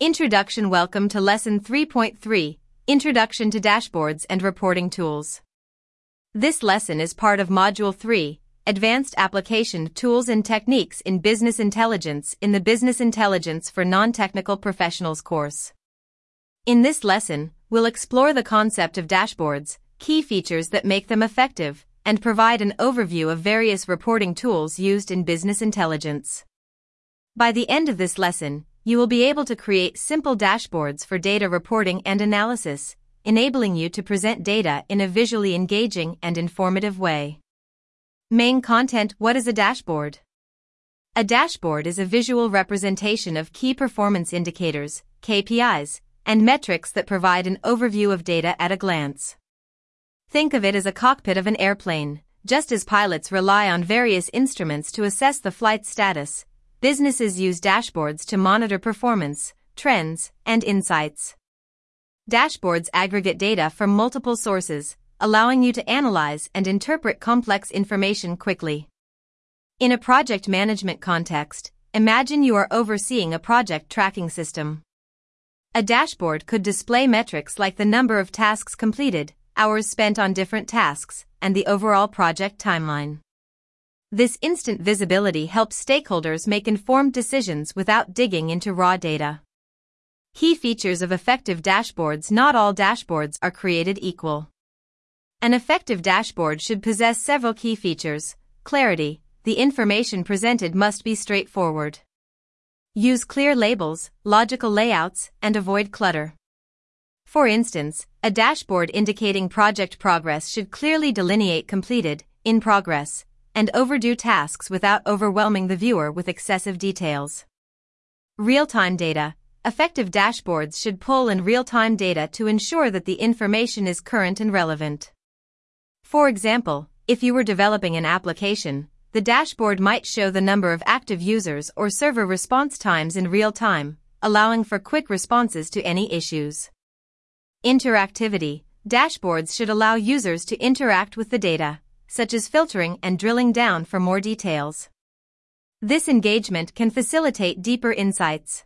Introduction. Welcome to Lesson 3.3, Introduction to Dashboards and Reporting Tools. This lesson is part of Module 3, Advanced Application Tools and Techniques in Business Intelligence in the Business Intelligence for Non-Technical Professionals course. In this lesson, we'll explore the concept of dashboards, key features that make them effective, and provide an overview of various reporting tools used in business intelligence. By the end of this lesson, you will be able to create simple dashboards for data reporting and analysis, enabling you to present data in a visually engaging and informative way. Main content. What is a dashboard? A dashboard is a visual representation of key performance indicators, KPIs, and metrics that provide an overview of data at a glance. Think of it as a cockpit of an airplane. Just as pilots rely on various instruments to assess the flight status, businesses use dashboards to monitor performance, trends, and insights. Dashboards aggregate data from multiple sources, allowing you to analyze and interpret complex information quickly. In a project management context, imagine you are overseeing a project tracking system. A dashboard could display metrics like the number of tasks completed, hours spent on different tasks, and the overall project timeline. This instant visibility helps stakeholders make informed decisions without digging into raw data. Key features of effective dashboards. Not all dashboards are created equal. An effective dashboard should possess several key features. Clarity. The information presented must be straightforward. Use clear labels, logical layouts, and avoid clutter. For instance, a dashboard indicating project progress should clearly delineate completed, in progress, and overdue tasks without overwhelming the viewer with excessive details. Real-time data. Effective dashboards should pull in real-time data to ensure that the information is current and relevant. For example, if you were developing an application, the dashboard might show the number of active users or server response times in real time, allowing for quick responses to any issues. Interactivity. Dashboards should allow users to interact with the data, such as filtering and drilling down for more details. This engagement can facilitate deeper insights.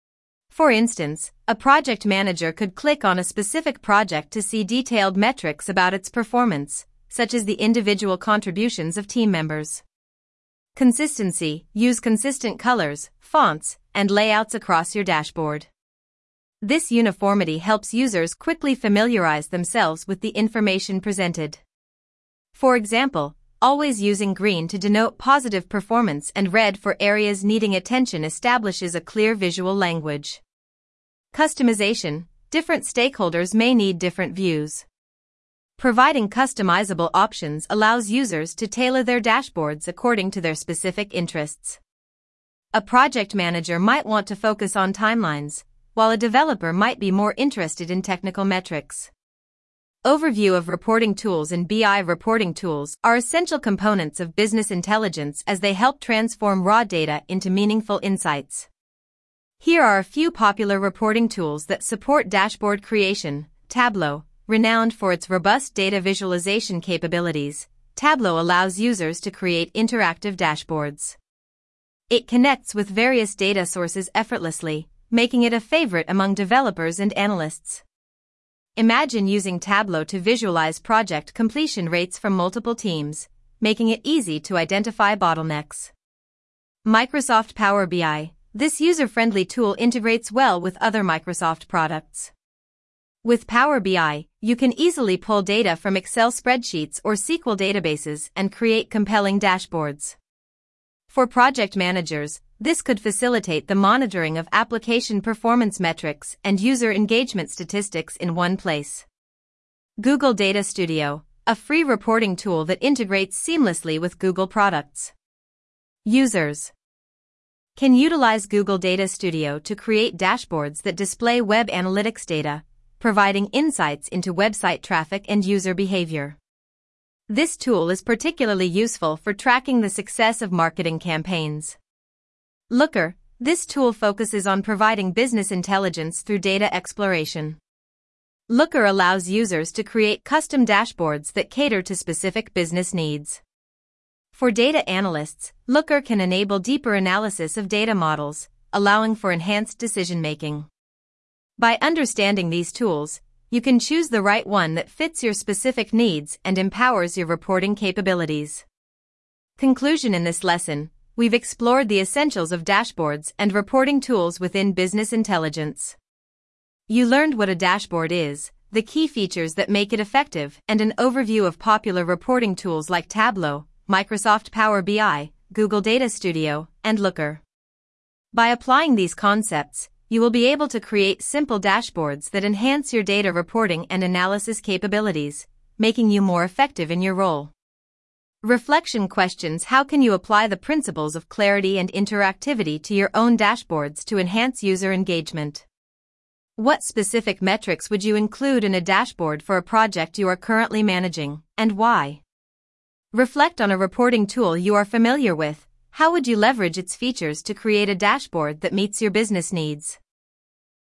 For instance, a project manager could click on a specific project to see detailed metrics about its performance, such as the individual contributions of team members. Consistency. Use consistent colors, fonts, and layouts across your dashboard. This uniformity helps users quickly familiarize themselves with the information presented. For example, always using green to denote positive performance and red for areas needing attention establishes a clear visual language. Customization. Different stakeholders may need different views. Providing customizable options allows users to tailor their dashboards according to their specific interests. A project manager might want to focus on timelines, while a developer might be more interested in technical metrics. Overview of reporting tools and BI. Reporting tools are essential components of business intelligence as they help transform raw data into meaningful insights. Here are a few popular reporting tools that support dashboard creation. Tableau. Renowned for its robust data visualization capabilities, Tableau allows users to create interactive dashboards. It connects with various data sources effortlessly, making it a favorite among developers and analysts. Imagine using Tableau to visualize project completion rates from multiple teams, making it easy to identify bottlenecks. Microsoft Power BI. This user-friendly tool integrates well with other Microsoft products. With Power BI, you can easily pull data from Excel spreadsheets or SQL databases and create compelling dashboards. For project managers, this could facilitate the monitoring of application performance metrics and user engagement statistics in one place. Google Data Studio, a free reporting tool that integrates seamlessly with Google products. Users can utilize Google Data Studio to create dashboards that display web analytics data, providing insights into website traffic and user behavior. This tool is particularly useful for tracking the success of marketing campaigns. Looker. This tool focuses on providing business intelligence through data exploration. Looker allows users to create custom dashboards that cater to specific business needs. For data analysts, Looker can enable deeper analysis of data models, allowing for enhanced decision-making. By understanding these tools, you can choose the right one that fits your specific needs and empowers your reporting capabilities. Conclusion: in this lesson, we've explored the essentials of dashboards and reporting tools within business intelligence. You learned what a dashboard is, the key features that make it effective, and an overview of popular reporting tools like Tableau, Microsoft Power BI, Google Data Studio, and Looker. By applying these concepts, you will be able to create simple dashboards that enhance your data reporting and analysis capabilities, making you more effective in your role. Reflection questions: how can you apply the principles of clarity and interactivity to your own dashboards to enhance user engagement? What specific metrics would you include in a dashboard for a project you are currently managing, and why? Reflect on a reporting tool you are familiar with. How would you leverage its features to create a dashboard that meets your business needs?